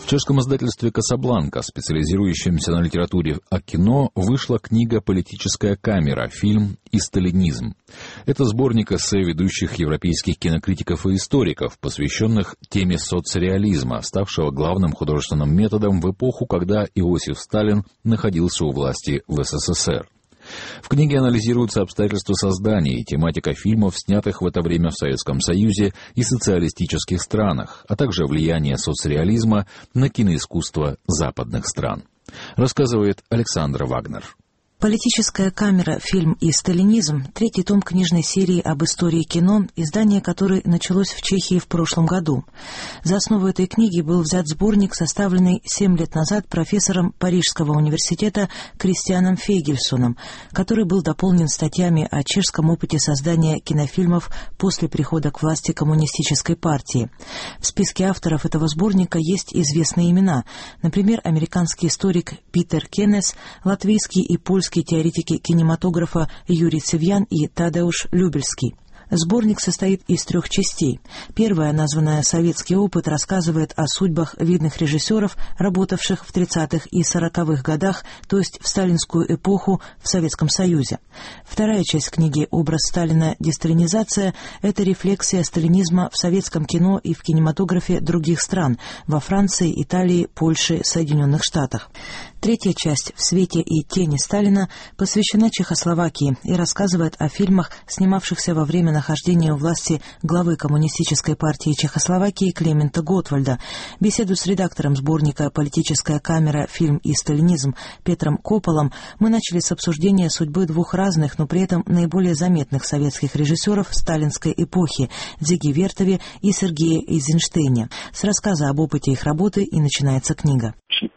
В чешском издательстве «Касабланка», специализирующемся на литературе о кино, вышла книга «Политическая камера. Фильм и сталинизм». Это сборник эссе ведущих европейских кинокритиков и историков, посвященных теме соцреализма, ставшего главным художественным методом в эпоху, когда Иосиф Сталин находился у власти в СССР. В книге анализируются обстоятельства создания и тематика фильмов, снятых в это время в Советском Союзе и социалистических странах, а также влияние соцреализма на киноискусство западных стран. Рассказывает Александра Вагнер. «Политическая камера. Фильм и сталинизм» — третий том книжной серии об истории кино, издание которой началось в Чехии в прошлом году. За основу этой книги был взят сборник, составленный 7 лет назад профессором Парижского университета Кристианом Фейгельсоном, который был дополнен статьями о чешском опыте создания кинофильмов после прихода к власти коммунистической партии. В списке авторов этого сборника есть известные имена, например, американский историк Питер Кеннес, латвийский и польский теоретики кинематографа Юрий Цивьян и Тадеуш Любельский. Сборник состоит из 3 частей. Первая, названная «Советский опыт», рассказывает о судьбах видных режиссеров, работавших в 30-х и 40-х годах, то есть в сталинскую эпоху в Советском Союзе. Вторая часть книги «Образ Сталина. Десталинизация» — это рефлексия сталинизма в советском кино и в кинематографе других стран — во Франции, Италии, Польше, Соединенных Штатах. Третья часть «В свете и тени Сталина» посвящена Чехословакии и рассказывает о фильмах, снимавшихся во время нахождения у власти главы Коммунистической партии Чехословакии Клемента Готвальда. Беседу с редактором сборника «Политическая камера. Фильм и сталинизм» Петром Кополом мы начали с обсуждения судьбы 2 разных, но при этом наиболее заметных советских режиссеров сталинской эпохи — Дзиги Вертове и Сергея Эйзенштейне. С рассказа об опыте их работы и начинается книга.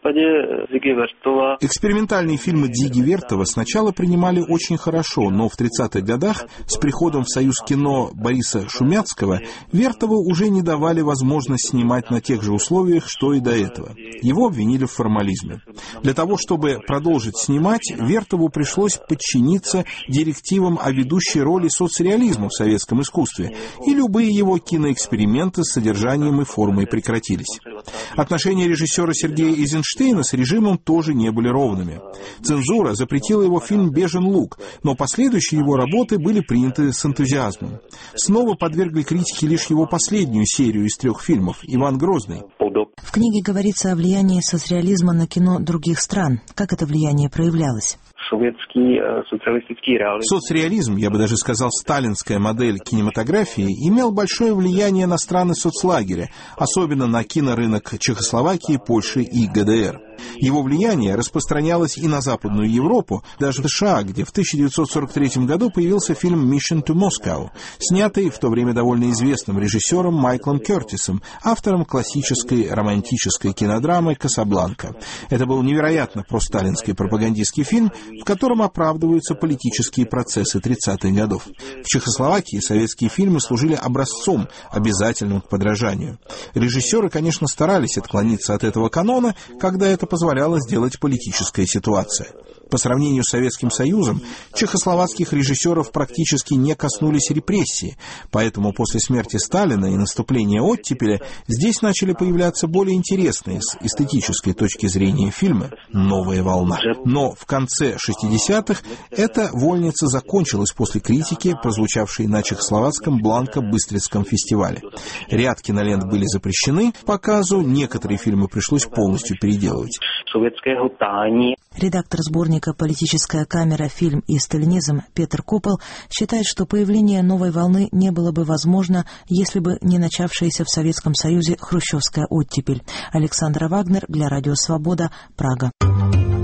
Экспериментальные фильмы Дзиги Вертова сначала принимали очень хорошо, но в 30-х годах с приходом в Союз кино Бориса Шумяцкого Вертову уже не давали возможность снимать на тех же условиях, что и до этого. Его обвинили в формализме. Для того, чтобы продолжить снимать, Вертову пришлось подчиниться директивам о ведущей роли соцреализма в советском искусстве, и любые его киноэксперименты с содержанием и формой прекратились. Отношения режиссера Сергея Эйзенштейна с режимом тоже не были ровными. Цензура запретила его фильм «Бежен луг», но последующие его работы были приняты с энтузиазмом. Снова подвергли критике лишь его последнюю серию из 3 фильмов «Иван Грозный». В книге говорится о влиянии соцреализма на кино других стран. Как это влияние проявлялось? Соцреализм, я бы даже сказал, сталинская модель кинематографии, имел большое влияние на страны соцлагеря, особенно на кинорынок Чехословакии, Польши и ГДР. Его влияние распространялось и на Западную Европу, даже в США, где в 1943 году появился фильм «Mission to Moscow», снятый в то время довольно известным режиссером Майклом Кертисом, автором классической романтической кинодрамы «Касабланка». Это был невероятно просталинский пропагандистский фильм, в котором оправдываются политические процессы 30-х годов. В Чехословакии советские фильмы служили образцом, обязательным к подражанию. Режиссеры, конечно, старались отклониться от этого канона, когда это позволяла сделать политическая ситуация. По сравнению с Советским Союзом, чехословацких режиссеров практически не коснулись репрессии, поэтому после смерти Сталина и наступления оттепеля здесь начали появляться более интересные с эстетической точки зрения фильмы «Новая волна». Но в конце 60-х эта вольница закончилась после критики, прозвучавшей на чехословацком Бланко-Быстрицком фестивале. Ряд кинолент были запрещены к показу, некоторые фильмы пришлось полностью переделывать. Редактор сборника «Политическая камера. Фильм и сталинизм» Петр Копол считает, что появление новой волны не было бы возможно, если бы не начавшаяся в Советском Союзе хрущевская оттепель. Александра Вагнер для Радио Свобода, Прага.